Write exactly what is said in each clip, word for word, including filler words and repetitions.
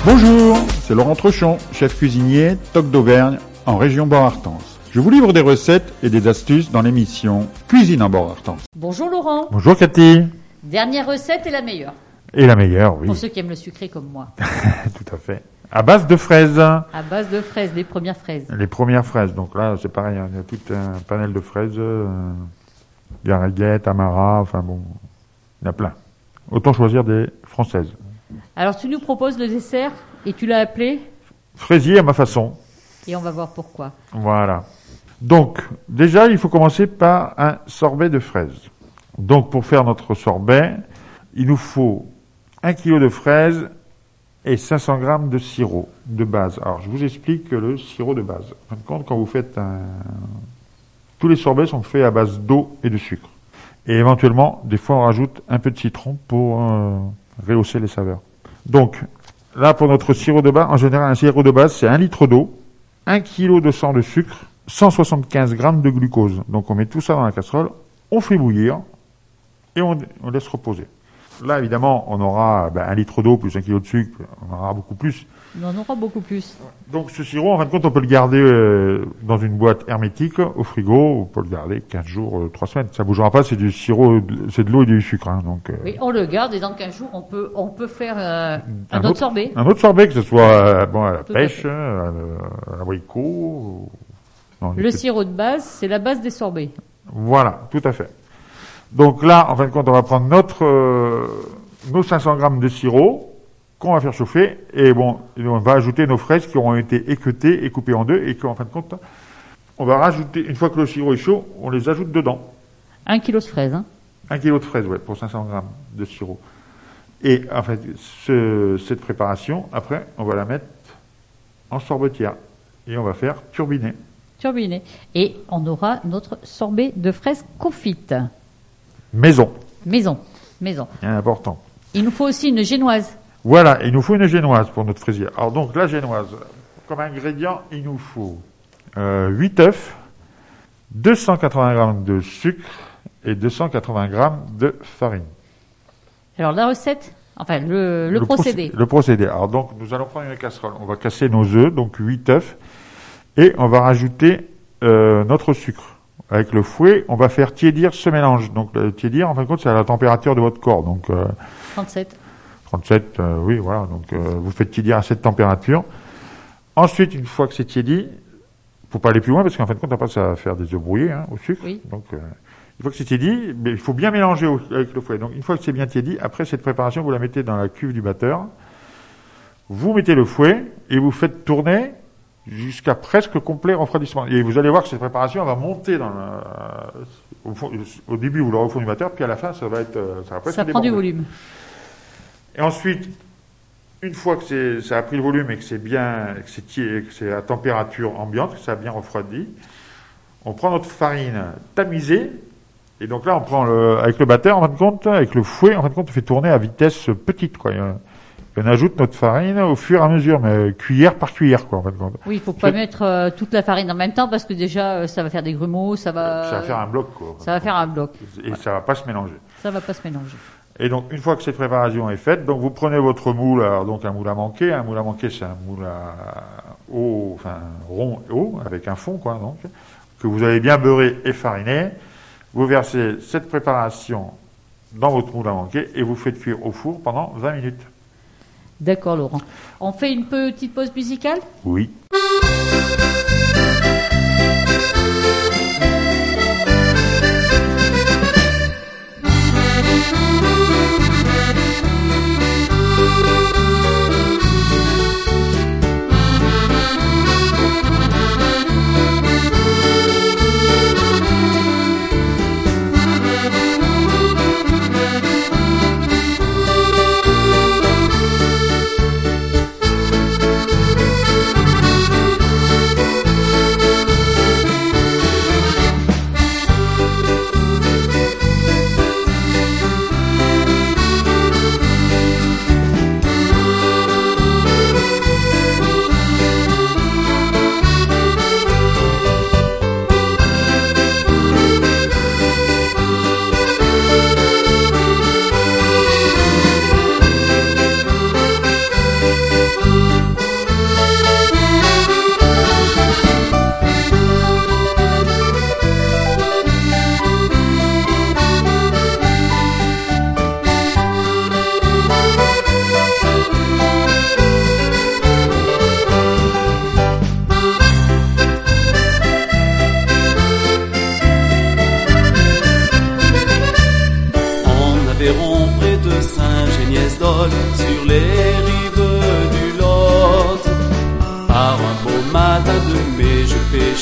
Bonjour, c'est Laurent Trochon, chef cuisinier, Toc d'Auvergne, en région Bord-Artense. Je vous livre des recettes et des astuces dans l'émission Cuisine en Bord-Artense. Bonjour Laurent. Bonjour Cathy. Dernière recette est la meilleure. Et la meilleure, oui. Pour ceux qui aiment le sucré comme moi. Tout à fait. À base de fraises. À base de fraises, les premières fraises. Les premières fraises. Donc là, c'est pareil, hein, il y a tout un panel de fraises. Euh, Gariguette, Amara, enfin bon, il y en a plein. Autant choisir des françaises. Alors tu nous proposes le dessert et tu l'as appelé Fraisier à ma façon. et on va voir pourquoi. Voilà. Donc, déjà, il faut commencer par un sorbet de fraises. Donc, pour faire notre sorbet, il nous faut un kilo de fraises et cinq cents grammes de sirop de base. Alors, je vous explique le sirop de base. En fin de compte, quand vous faites un... Tous les sorbets sont faits à base d'eau et de sucre. Et éventuellement, des fois, on rajoute un peu de citron pour euh, rehausser les saveurs. Donc, là, pour notre sirop de base, en général, un sirop de base, c'est un litre d'eau, un kilo de sang de sucre, cent soixante-quinze grammes de glucose. Donc, on met tout ça dans la casserole, on fait bouillir et on, on laisse reposer. Là, évidemment, on aura ben, un litre d'eau plus un kilo de sucre, on en aura beaucoup plus. On en aura beaucoup plus. Donc, ce sirop, en fin de compte, on peut le garder euh, dans une boîte hermétique, au frigo, on peut le garder quinze jours, euh, trois semaines. Ça bougera pas, c'est du sirop, c'est de l'eau et du sucre. Hein, donc, euh, Oui, on le garde et dans quinze jours, on peut, on peut faire euh, un, Un autre autre- sorbet. un autre sorbet, que ce soit euh, bon, à la Tout à pêche, fait. euh, à l'abricot. ou- non, Le sirop de base, c'est la base des sorbets. Voilà, tout à fait. Donc là, en fin de compte, on va prendre notre euh, nos cinq cents grammes de sirop qu'on va faire chauffer et bon, et on va ajouter nos fraises qui auront été équeutées et coupées en deux et qu'en fin de compte, on va rajouter, une fois que le sirop est chaud, on les ajoute dedans. Un kilo de fraises. Hein. Un kilo de fraises, ouais, pour cinq cents grammes de sirop. Et en fait, ce, cette préparation, après, on va la mettre en sorbetière et on va faire turbiner. Turbiné. Et on aura notre sorbet de fraises confites. Maison, Maison. Maison. c'est important. Il nous faut aussi une génoise. Voilà, il nous faut une génoise pour notre fraisier. Alors donc la génoise, comme ingrédient, il nous faut euh, huit œufs, deux cent quatre-vingts grammes de sucre et deux cent quatre-vingts grammes de farine. Alors la recette, enfin le, le, procédé. procé- Le procédé. Alors donc nous allons prendre une casserole, on va casser nos œufs, donc huit œufs, et on va rajouter euh, notre sucre. Avec le fouet, on va faire tiédir ce mélange. Donc le tiédir, en fin de compte, c'est à la température de votre corps. Donc euh, trente-sept. trente-sept, euh, oui, voilà. Donc euh, vous faites tiédir à cette température. Ensuite, une fois que c'est tiédi, faut pas aller plus loin parce qu'en fin de compte, après, ça va faire des œufs brouillés hein, au sucre. Oui. Donc euh, une fois que c'est tiédi, mais il faut bien mélanger au- avec le fouet. Donc une fois que c'est bien tiédi, après cette préparation, vous la mettez dans la cuve du batteur. Vous mettez le fouet et vous faites tourner jusqu'à presque complet refroidissement. Et vous allez voir que cette préparation elle va monter dans la, au, fond, au début, vous l'aurez au fond du batteur, puis à la fin, ça va être, euh, ça va presque Ça prend du déborder. volume. Et ensuite, une fois que c'est, ça a pris le volume et que c'est bien, que c'est, tié- que c'est à température ambiante, que ça a bien refroidi, on prend notre farine tamisée, et donc là, on prend le, avec le batteur, en fin de compte, avec le fouet, en fin de compte, on fait tourner à vitesse petite, quoi. Et on ajoute notre farine au fur et à mesure, mais cuillère par cuillère, quoi, en fin de compte. Oui, il faut pas Je- mettre euh, toute la farine en même temps parce que déjà euh, ça va faire des grumeaux, ça va. Ça va faire un bloc, quoi. Ça va faire un bloc. Et ça va pas se mélanger. Ça va pas se mélanger. Et donc, une fois que cette préparation est faite, donc vous prenez votre moule, alors donc un moule à manquer. Un moule à manquer, c'est un moule à eau, enfin rond et haut, avec un fond, quoi, donc, que vous avez bien beurré et fariné. Vous versez cette préparation dans votre moule à manquer et vous faites cuire au four pendant vingt minutes. D'accord, Laurent. On fait une petite pause musicale? Oui.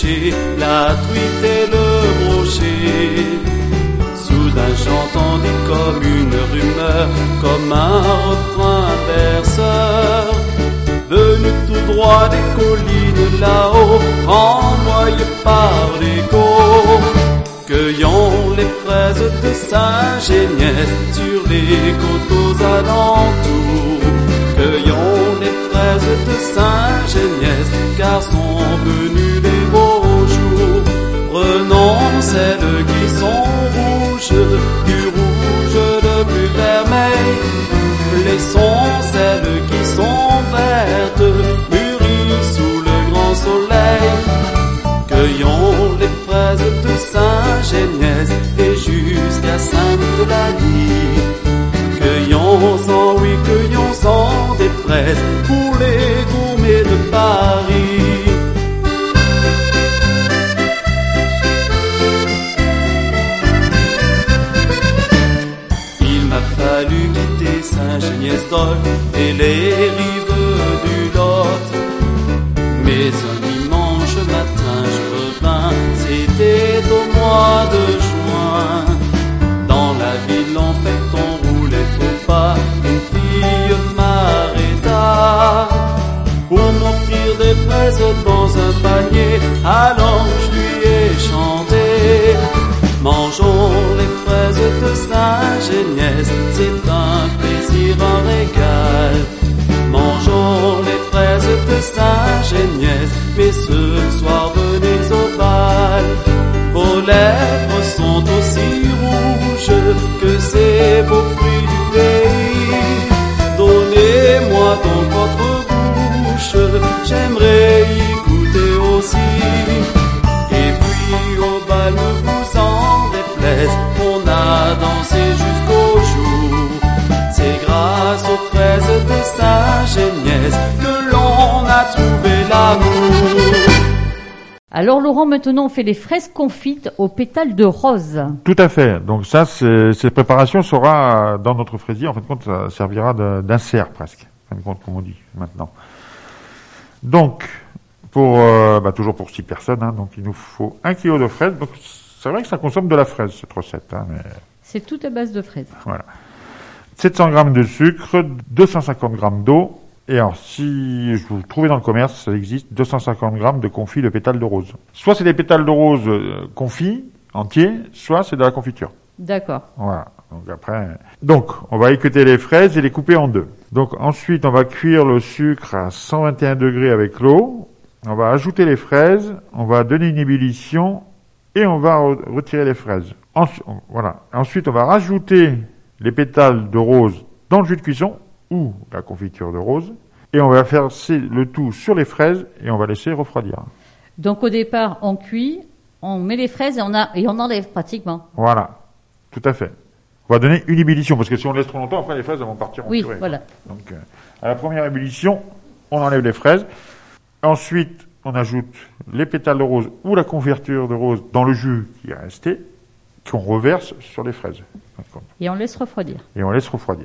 pêcher la truite et le brochet. Soudain j'entendis comme une rumeur, comme un refrain berceur, venu tout droit des collines là-haut, envoyé par l'écho. Cueillons les fraises de Saint-Géniès sur les coteaux alentours. Cueillons les fraises de Saint-Géniès, car sont venus les beaux jours. Prenons celles qui sont rouges, du rouge le plus vermeil. Laissons celles qui sont vertes, mûries sous le grand soleil. Cueillons les fraises de Saint-Géniès et jusqu'à Sainte-Eulalie. Cueillons-en, oui, cueillons-en des fraises pour les gourmets de Paris. Il m'a fallu quitter Saint-Géniès-d'Olt et les rives du Lot. Mais un dimanche matin je revins, c'était au mois de juin. Dans la ville en fait on roulait au pas, une fille m'arrêta pour m'offrir des fraises dans un panier. Alors je lui ai chanté: mangeons les fraises de Saint-Géniès, c'est un plaisir, un régal. Mangeons les fraises de Saint-Géniès, mais ce soir venez au bal. Vos lèvres sont aussi rouges que ces beaux fruits du pays. Donnez-moi donc votre bouche, j'aimerais y goûter aussi. Et puis au bal ne vous en déplaise, on a dansé jusqu'au jour. C'est grâce aux fraises de Saint-Géniès que l'on a trouvé l'amour. Alors Laurent, maintenant on fait les fraises confites aux pétales de rose. Tout à fait. Donc ça, c'est, cette préparation sera dans notre fraisier. En fin de compte, ça servira de, d'insert presque. En fin de compte, comme on dit maintenant. Donc, pour euh, bah, toujours pour six personnes, hein, donc il nous faut un kilo de fraises. Donc c'est vrai que ça consomme de la fraise cette recette. Hein, mais... C'est tout à base de fraises. Voilà. sept cents grammes de sucre, deux cent cinquante grammes d'eau. Et alors, si je vous trouvez dans le commerce, ça existe deux cent cinquante grammes de confit de pétales de rose. Soit c'est des pétales de rose euh, confits, entiers, soit c'est de la confiture. D'accord. Voilà. Donc après, donc on va équeuter les fraises et les couper en deux. Donc ensuite, on va cuire le sucre à cent vingt et un degrés avec l'eau. On va ajouter les fraises, on va donner une ébullition et on va re- retirer les fraises. Ensuite, voilà. Ensuite, on va rajouter les pétales de rose dans le jus de cuisson ou la confiture de rose, et on va faire le tout sur les fraises et on va laisser refroidir. Donc au départ, on cuit, on met les fraises et on, a, et on enlève pratiquement. Voilà, tout à fait. On va donner une ébullition, parce que si on laisse trop longtemps, après les fraises elles vont partir en Oui, purée. voilà. Donc euh, à la première ébullition, on enlève les fraises. Ensuite, on ajoute les pétales de rose ou la confiture de rose dans le jus qui est resté, qu'on reverse sur les fraises. Et on laisse refroidir. Et on laisse refroidir.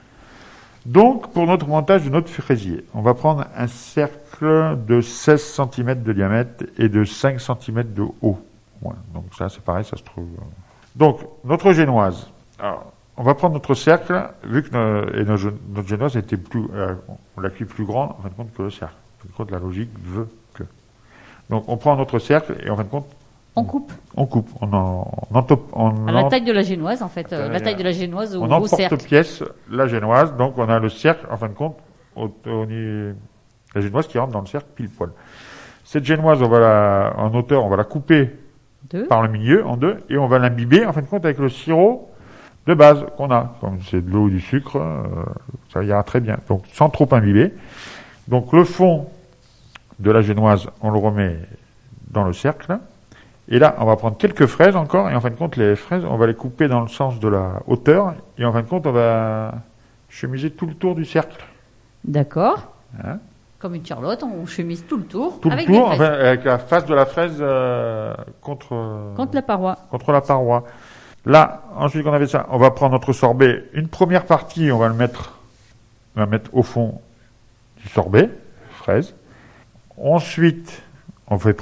Donc, pour notre montage de notre fraisier, on va prendre un cercle de seize centimètres de diamètre et de cinq centimètres de haut. Ouais, donc ça, c'est pareil, ça se trouve. Donc, notre génoise. Alors, on va prendre notre cercle, vu que nos, et nos, notre génoise était plus, euh, on l'a cuit plus grand, en fin de compte, que le cercle. En fin de compte, la logique veut que. Donc, on prend notre cercle et en fin de compte, On coupe. On coupe. On en, on en, top, on À la en, taille de la génoise, en fait. Euh, la taille de la génoise au, on au cercle. emporte-pièce la génoise. Donc, on a le cercle, en fin de compte, au, au, la génoise qui rentre dans le cercle pile poil. Cette génoise, on va la, en hauteur, on va la couper deux. par le milieu, en deux, et on va l'imbiber, en fin de compte, avec le sirop de base qu'on a. Comme c'est de l'eau ou du sucre, euh, ça ira très bien. Donc, sans trop imbiber. Donc, le fond de la génoise, on le remet dans le cercle. Et là, on va prendre quelques fraises encore, et en fin de compte, les fraises, on va les couper dans le sens de la hauteur, et en fin de compte, on va chemiser tout le tour du cercle. D'accord. Hein? Comme une charlotte, on chemise tout le tour. Tout avec le tour, des fraises. enfin, avec la face de la fraise euh, contre, euh, Contre la paroi. contre la paroi. Là, ensuite qu'on avait ça, on va prendre notre sorbet. Une première partie, on va le mettre, on va mettre au fond du sorbet, fraise. Ensuite, on va prendre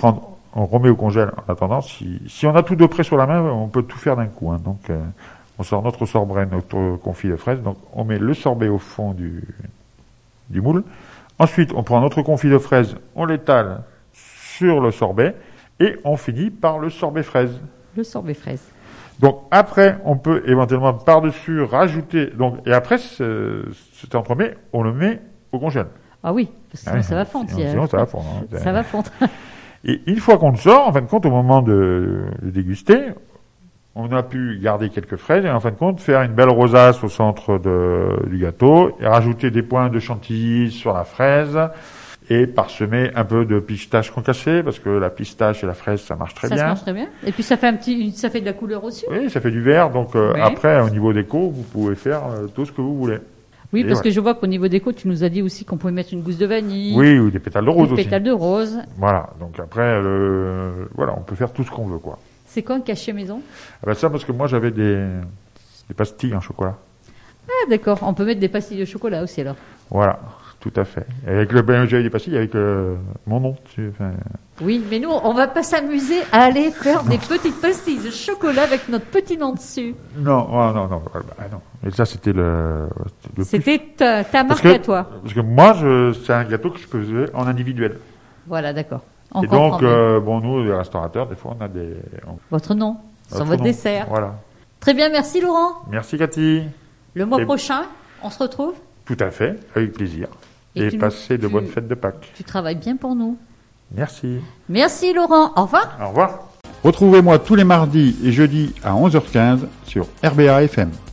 on remet au congèle en attendant. Si, si on a tout de près sur la main, on peut tout faire d'un coup. Hein. Donc, euh, on sort notre sorbet, notre confit de fraises. Donc, on met le sorbet au fond du, du moule. Ensuite, on prend notre confit de fraises, on l'étale sur le sorbet et on finit par le sorbet fraise. Le sorbet fraise. Donc, après, on peut éventuellement par-dessus rajouter. Donc, et après, ce, cet entremets, on le met au congèle. Ah oui, parce que sinon Ouais, ça va fondre. sinon, sinon ça va fondre. Hein. Ça va fondre. Et une fois qu'on le sort, en fin de compte, au moment de, de déguster, on a pu garder quelques fraises et en fin de compte faire une belle rosace au centre de, du gâteau et rajouter des points de chantilly sur la fraise et parsemer un peu de pistache concassée parce que la pistache et la fraise ça marche très ça bien. Ça marche très bien. Et puis ça fait un petit, ça fait de la couleur aussi. Oui, ça fait du vert. Donc euh, oui. Après, au niveau déco, vous pouvez faire euh, tout ce que vous voulez. Oui, et parce ouais. que je vois qu'au niveau déco, tu nous as dit aussi qu'on pouvait mettre une gousse de vanille. Oui, ou des pétales de rose des aussi. pétales de rose. Voilà. Donc après, le, voilà, on peut faire tout ce qu'on veut, quoi. C'est quoi un cachet maison? Ah ben ça parce que moi j'avais des, des pastilles en chocolat. Ah d'accord, on peut mettre des pastilles de chocolat aussi alors. Voilà, tout à fait. Et avec le ben, j'avais des pastilles avec euh, mon nom dessus. Enfin, oui, mais nous on va pas s'amuser à aller faire des petites pastilles de chocolat avec notre petit nom dessus. non, oh, non, non, ah, non. Et ça c'était le. le c'était plus... ta, ta marque que, à toi. Parce que moi, je, c'est un gâteau que je faisais en individuel. Voilà, d'accord. On Et donc, euh, bon, nous, les restaurateurs, des fois, on a des. On... Votre nom, sur votre, votre nom. dessert. Voilà. Très bien, merci Laurent. Merci Cathy. Le mois Et... prochain, on se retrouve. Tout à fait, avec plaisir. Et, Et passez nous, de tu, bonnes fêtes de Pâques. Tu travailles bien pour nous. Merci. Merci Laurent. Au revoir. Au revoir. Retrouvez-moi tous les mardis et jeudis à onze heures quinze sur R B A F M.